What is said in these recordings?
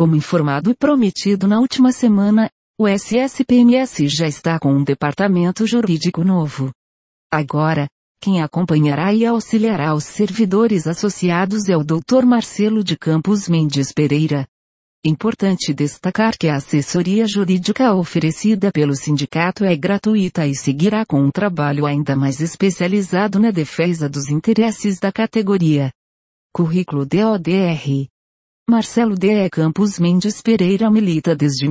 Como informado e prometido na última semana, o SSPMS já está com um departamento jurídico novo. Agora, quem acompanhará e auxiliará os servidores associados é o Dr. Marcelo de Campos Mendes Pereira. Importante destacar que a assessoria jurídica oferecida pelo sindicato é gratuita e seguirá com um trabalho ainda mais especializado na defesa dos interesses da categoria. Currículo DODR. Marcelo D. Campos Mendes Pereira milita desde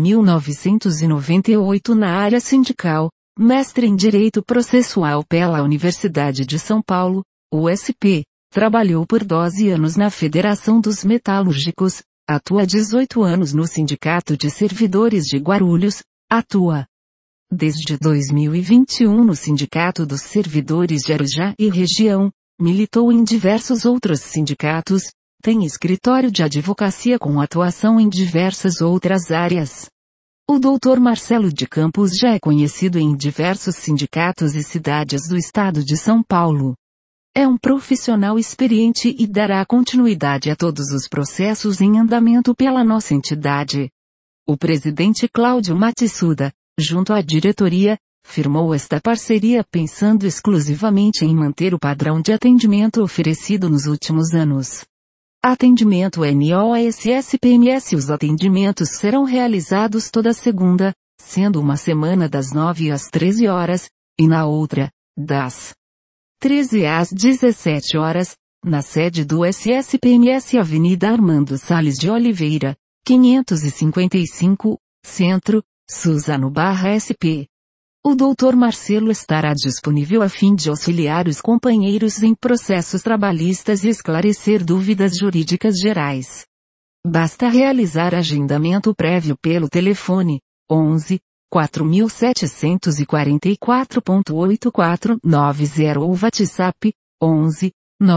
1998 na área sindical, mestre em Direito Processual pela Universidade de São Paulo, USP, trabalhou por 12 anos na Federação dos Metalúrgicos, atua 18 anos no Sindicato de Servidores de Guarulhos, atua desde 2021 no Sindicato dos Servidores de Arujá e Região, militou em diversos outros sindicatos, tem escritório de advocacia com atuação em diversas outras áreas. O Dr. Marcelo de Campos já é conhecido em diversos sindicatos e cidades do estado de São Paulo. É um profissional experiente e dará continuidade a todos os processos em andamento pela nossa entidade. O presidente Cláudio Matsuda, junto à diretoria, firmou esta parceria pensando exclusivamente em manter o padrão de atendimento oferecido nos últimos anos. Atendimento NOSSPMS. Os atendimentos serão realizados toda segunda, sendo uma semana das 9 às 13 horas, e na outra, das 13 às 17 horas, na sede do SSPMS Avenida Armando Salles de Oliveira, 555, Centro, Suzano/SP. O Dr. Marcelo estará disponível a fim de auxiliar os companheiros em processos trabalhistas e esclarecer dúvidas jurídicas gerais. Basta realizar agendamento prévio pelo telefone 11 4744.8490 ou WhatsApp 11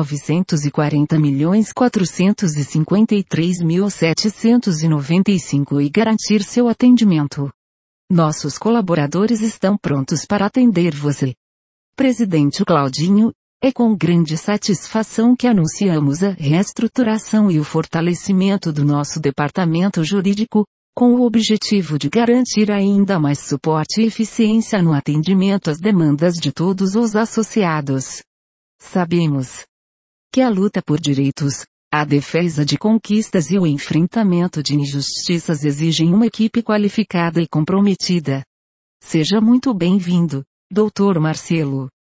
940.453.795 e garantir seu atendimento. Nossos colaboradores estão prontos para atender você. Presidente Claudinho, é com grande satisfação que anunciamos a reestruturação e o fortalecimento do nosso departamento jurídico, com o objetivo de garantir ainda mais suporte e eficiência no atendimento às demandas de todos os associados. Sabemos que a luta por direitos, a defesa de conquistas e o enfrentamento de injustiças exigem uma equipe qualificada e comprometida. Seja muito bem-vindo, Dr. Marcelo.